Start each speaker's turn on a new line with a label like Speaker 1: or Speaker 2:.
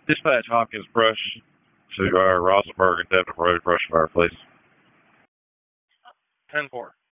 Speaker 1: Dispatch Hopkins Brush to our Rosenberg and Devon Road brush fire, please.
Speaker 2: 10-4.